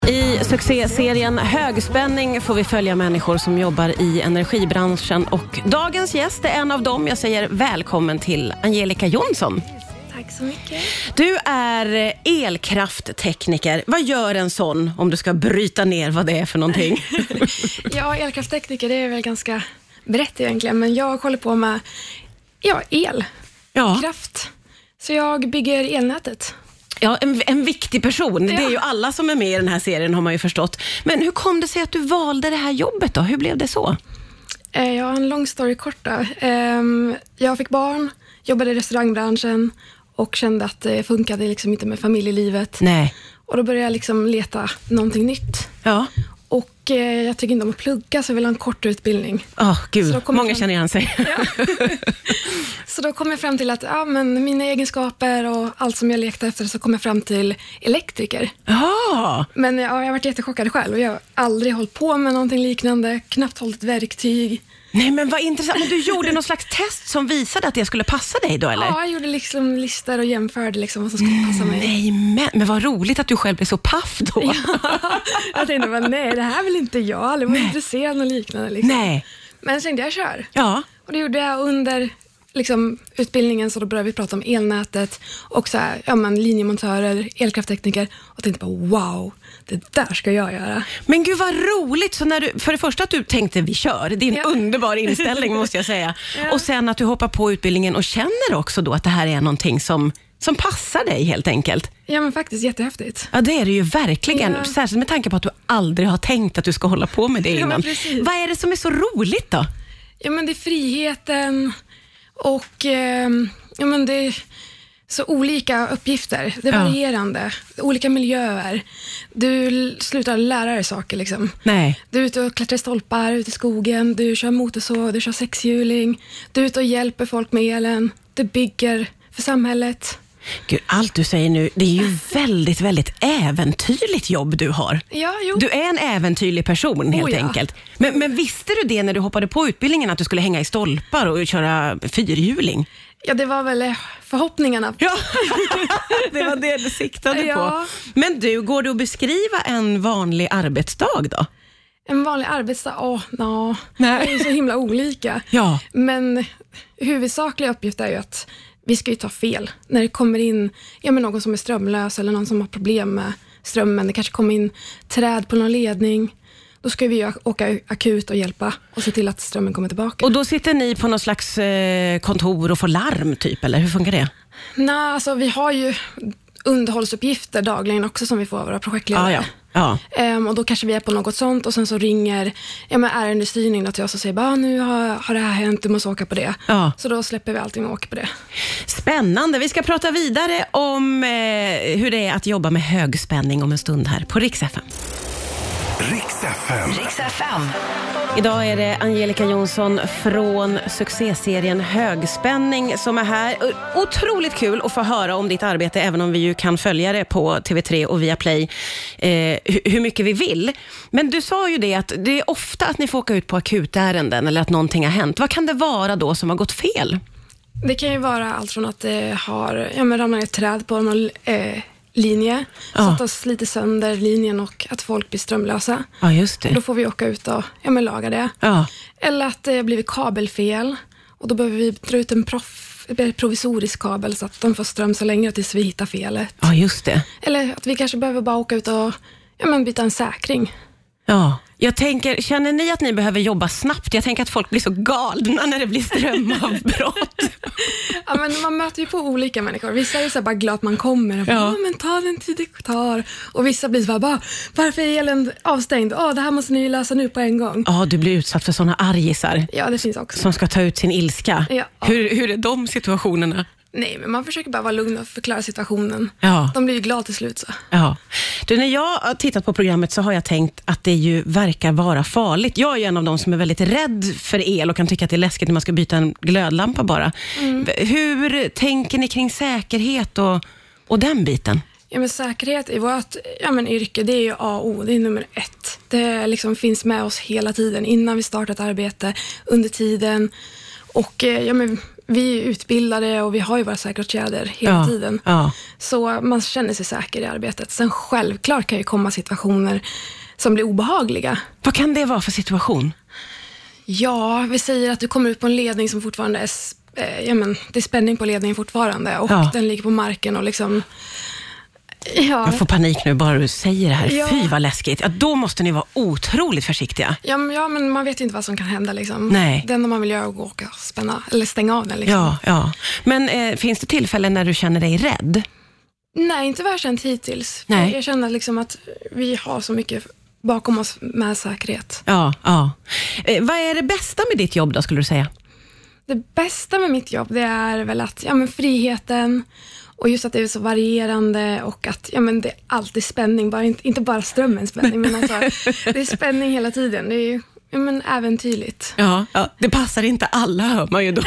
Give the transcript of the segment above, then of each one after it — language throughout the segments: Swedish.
I succéserien Högspänning får vi följa människor som jobbar i energibranschen och dagens gäst är en av dem. Jag säger välkommen till Angelica Jonsson. Tack så mycket. Du är elkrafttekniker. Vad gör en sån om du ska bryta ner vad det är för någonting? Ja, elkrafttekniker det är väl ganska brett egentligen, men jag håller på med elkraft. Så jag bygger elnätet. Ja, en viktig person. Ja. Det är ju alla som är med i den här serien har man ju förstått. Men hur kom det sig att du valde det här jobbet då? Hur blev det så? Jag har en lång story kort då. Jag fick barn, jobbade i restaurangbranschen och kände att det funkade liksom inte med familjelivet. Nej. Och då började jag liksom leta någonting nytt. Ja. Och jag tycker inte om att plugga, så jag vill ha en kort utbildning. Gud, många känner igen sig. Ja. Så då kom jag fram till att men mina egenskaper och allt som jag lekte efter, så kom jag fram till elektriker. Ja. Men jag har varit jättechockad själv. Jag har aldrig hållit på med någonting liknande, knappt hållit ett verktyg. Nej, men vad intressant. Men du gjorde någon slags test som visade att det skulle passa dig då, eller? Ja, jag gjorde liksom listor och jämförde liksom vad som skulle passa mig. Nej, men vad roligt att du själv blev så paff då. Ja, jag tänkte bara, nej, det här vill inte jag. Jag var intresserad av något liknande. Liksom. Nej. Men sen jag kör. Ja. Och det gjorde jag under liksom, utbildningen, så då började vi prata om elnätet och så här, linjemontörer, elkrafttekniker, och tänkte bara, wow, det där ska jag göra. Men gud vad roligt, så när du, för det första att du tänkte vi kör, det är en underbar inställning måste jag säga. Ja. Och sen att du hoppar på utbildningen och känner också då att det här är någonting som passar dig helt enkelt. Ja, men faktiskt jättehäftigt. Ja, det är det ju verkligen. Ja. Särskilt med tanke på att du aldrig har tänkt att du ska hålla på med det innan. Vad är det som är så roligt då? Ja, men det är friheten och det är så olika uppgifter. Det är varierande. Olika miljöer. Du slutar lära dig saker liksom. Nej. Du är ute och klättrar stolpar ute i skogen. Du kör motorsåg, du kör sexhjuling. Du är ute och hjälper folk med elen. Du bygger för samhället. Gud, allt du säger nu, det är ju väldigt, väldigt äventyrligt jobb du har. Ja, jo. Du är en äventyrlig person helt enkelt. Men visste du det när du hoppade på utbildningen att du skulle hänga i stolpar och köra fyrhjuling? Ja, det var väl förhoppningarna. Ja, det var det du siktade på. Men du, går du att beskriva en vanlig arbetsdag då? En vanlig arbetsdag? Det är så himla olika. Ja. Men huvudsakliga uppgift är ju att vi ska ju ta fel. När det kommer in någon som är strömlös eller någon som har problem med strömmen. Det kanske kommer in träd på någon ledning. Då ska vi åka akut och hjälpa och se till att strömmen kommer tillbaka. Och då sitter ni på någon slags kontor och får larm typ, eller hur funkar det? Nej, alltså vi har ju underhållsuppgifter dagligen också som vi får av våra projektledare. Ja. Och då kanske vi är på något sånt och sen så ringer ärendestyrning till oss och säger nu har det här hänt, du måste åka på det. Ja. Så då släpper vi allting och åker på det. Spännande, vi ska prata vidare om hur det är att jobba med högspänning om en stund här på Rix FM. Rix FM. Idag är det Angelica Jonsson från succéserien Högspänning som är här. Otroligt kul att få höra om ditt arbete, även om vi ju kan följa det på TV3 och via Play hur mycket vi vill. Men du sa ju det att det är ofta att ni får åka ut på akutärenden eller att någonting har hänt. Vad kan det vara då som har gått fel? Det kan ju vara allt från att det har ramlat ett träd på någon linje, så att de sliter sönder linjen och att folk blir strömlösa. Ja, just det. Och då får vi åka ut och laga det. Ja. Eller att det har blivit kabelfel och då behöver vi dra ut en provisorisk kabel så att de får ström så länge tills vi hittar felet. Ja, just det. Eller att vi kanske behöver bara åka ut och byta en säkring. Ja. Jag tänker, känner ni att ni behöver jobba snabbt? Jag tänker att folk blir så galna när det blir strömavbrott. Ja, men man möter ju på olika människor. Vissa är så bara glad att man kommer och bara, men ta den tid det tar. Och vissa blir så bara, varför är elen avstängd? Det här måste ni lösa nu på en gång. Ja, du blir utsatt för såna argisar. Ja, det finns också. Som ska ta ut sin ilska. Ja. Hur är de situationerna? Nej, men man försöker bara vara lugn och förklara situationen. Ja. De blir ju glada till slut så. Ja. Du, när jag har tittat på programmet så har jag tänkt att det ju verkar vara farligt. Jag är ju en av de som är väldigt rädd för el och kan tycka att det är läskigt när man ska byta en glödlampa bara. Hur tänker ni kring säkerhet och den biten? Ja, men säkerhet i vårt yrke, det är ju A och O, det är nummer 1. Det liksom finns med oss hela tiden, innan vi startar ett arbete, under tiden. Och vi är utbildade och vi har ju våra säkerhetsåtgärder hela tiden. Ja. Så man känner sig säker i arbetet. Sen självklart kan ju komma situationer som blir obehagliga. Vad kan det vara för situation? Ja, vi säger att du kommer ut på en ledning som fortfarande är... det är spänning på ledningen fortfarande. Och den ligger på marken och liksom... Ja. Jag får panik nu bara du säger det här. Fy vad läskigt. Ja, då måste ni vara otroligt försiktiga. Ja, men man vet ju inte vad som kan hända. Liksom. Nej. Det enda man vill göra är att åka eller stänga av den. Liksom. Ja. Men finns det tillfällen när du känner dig rädd? Nej, inte vad jag känt hittills. Nej. Jag känner liksom att vi har så mycket bakom oss med säkerhet. Ja. Vad är det bästa med ditt jobb då, skulle du säga? Det bästa med mitt jobb, det är väl att friheten och just att det är så varierande och att det är alltid spänning, inte bara strömmens spänning, men alltså, det är spänning hela tiden. Det är ju äventyrligt. Ja, det passar inte alla, hör man ju då.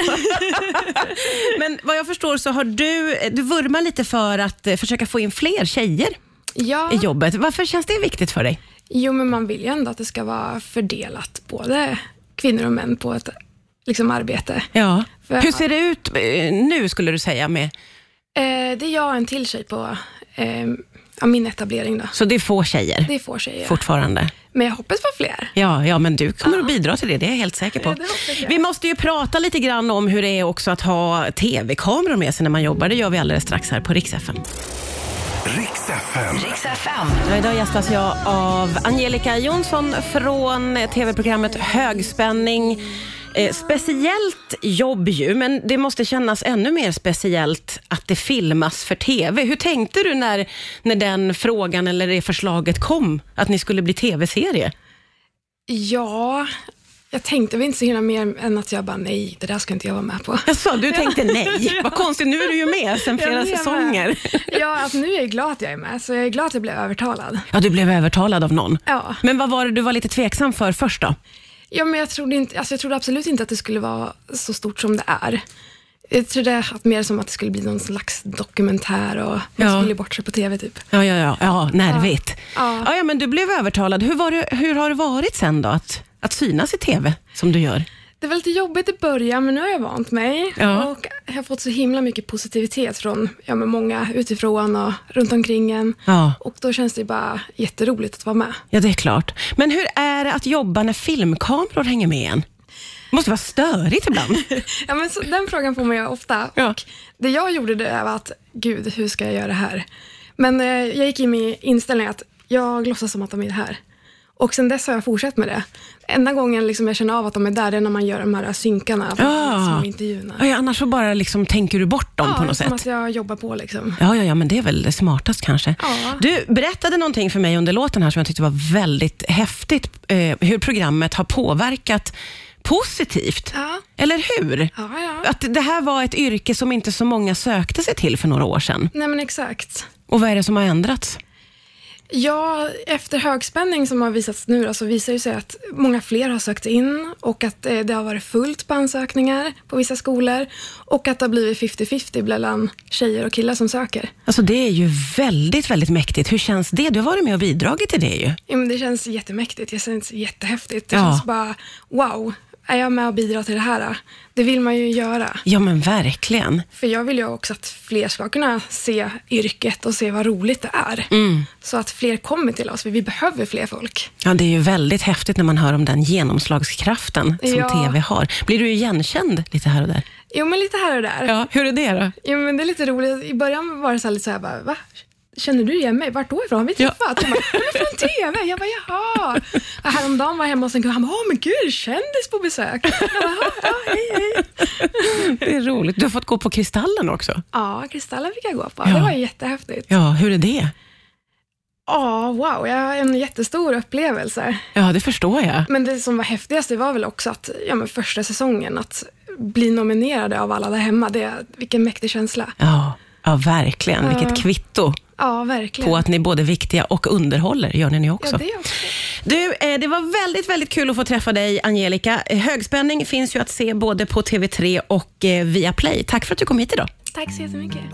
Men vad jag förstår så har du vurmar lite för att försöka få in fler tjejer i jobbet. Varför känns det viktigt för dig? Jo, men man vill ju ändå att det ska vara fördelat, både kvinnor och män på ett arbete. Ja. Hur ser det ut nu, skulle du säga, med... Det är jag en till tjej på min etablering då. Så det är få tjejer? Det är få tjejer. Fortfarande? Men jag hoppas på fler. Ja, men du kommer att bidra till det är jag helt säker på. Vi måste ju prata lite grann om hur det är också att ha tv-kameror med sig när man jobbar. Det gör vi alldeles strax här på Rix FM. Rix FM. Idag gästas jag av Angelica Jonsson från tv-programmet Högspänning. Speciellt jobb ju, men det måste kännas ännu mer speciellt att det filmas för tv. Hur tänkte du när den frågan eller det förslaget kom att ni skulle bli tv-serie? Ja, jag tänkte väl inte så himla mer än att jag bara nej, det där ska inte jag vara med på. Jaså, du tänkte nej? Vad konstigt, nu är du ju med sen flera säsonger. Ja, nu är jag glad att jag är med, så jag är glad att jag blev övertalad. Ja, du blev övertalad av någon. Ja. Men vad var det du var lite tveksam för först då? Ja, men jag trodde absolut inte att det skulle vara så stort som det är. Jag trodde att mer som att det skulle bli någon slags dokumentär och man skulle bort sig på tv typ. Ja, nervigt. Ja, men du blev övertalad. Hur har det varit sen då att synas i tv som du gör? Det var lite jobbigt i början, men nu har jag vant mig. Och jag har fått så himla mycket positivitet från många utifrån och runt omkring en. Och då känns det bara jätteroligt att vara med. Ja, det är klart. Men hur är det att jobba när filmkameror hänger med en? Det måste vara störigt ibland. Ja, men den frågan får man ju ofta. Och det jag gjorde det var att, gud, hur ska jag göra det här? Men jag gick in med inställningen att jag låtsas som att de är här. Och sen dess har jag fortsatt med det. Enda gången jag känner av att de är där, det är när man gör de här synkarna som intervjuerna. Ja, annars så bara tänker du bort dem på något sätt. Ja, som att jag jobbar på Ja, men det är väl det smartast kanske. Ja. Du berättade någonting för mig under låten här som jag tyckte var väldigt häftigt. Hur programmet har påverkat positivt. Ja. Eller hur? Ja. Att det här var ett yrke som inte så många sökte sig till för några år sedan. Nej, men exakt. Och vad är det som har ändrats? Ja, efter Högspänning som har visats nu då, så visar det sig att många fler har sökt in och att det har varit fullt på ansökningar på vissa skolor och att det har blivit 50-50 mellan tjejer och killar som söker. Alltså det är ju väldigt, väldigt mäktigt. Hur känns det? Du har varit med och bidragit till det ju. Ja, men det känns jättemäktigt. Det känns jättehäftigt. Det känns bara, wow, är jag med och bidrar till det här? Det vill man ju göra. Ja, men verkligen. För jag vill ju också att fler ska kunna se yrket och se vad roligt det är. Så att fler kommer till oss, för vi behöver fler folk. Ja, det är ju väldigt häftigt när man hör om den genomslagskraften som tv har. Blir du igenkänd lite här och där? Jo, men lite här och där. Ja, hur är det då? Jo, men det är lite roligt. I början var det så här lite så här, bara, va? Känner du igen mig? Vart då ifrån? Har vi träffat? Jag bara, från tv. Jag bara, jaha. Och häromdagen var jag hemma hos en kund. Han bara, men gud, kändis på besök. Jag bara, hej. Det är roligt. Du har fått gå på Kristallen också. Ja, Kristallen fick jag gå på. Det var jättehäftigt. Ja, hur är det? Ja, wow. Jag har en jättestor upplevelse. Ja, det förstår jag. Men det som var häftigast, det var väl också att första säsongen, att bli nominerade av alla där hemma. Vilken mäktig känsla. Ja, verkligen. Vilket kvitto. Ja, verkligen. På att ni är både viktiga och underhåller, gör ni också. Ja, det också. Du, det var väldigt, väldigt kul att få träffa dig, Angelica. Högspänning finns ju att se både på TV3 och via Play. Tack för att du kom hit idag. Tack så jättemycket.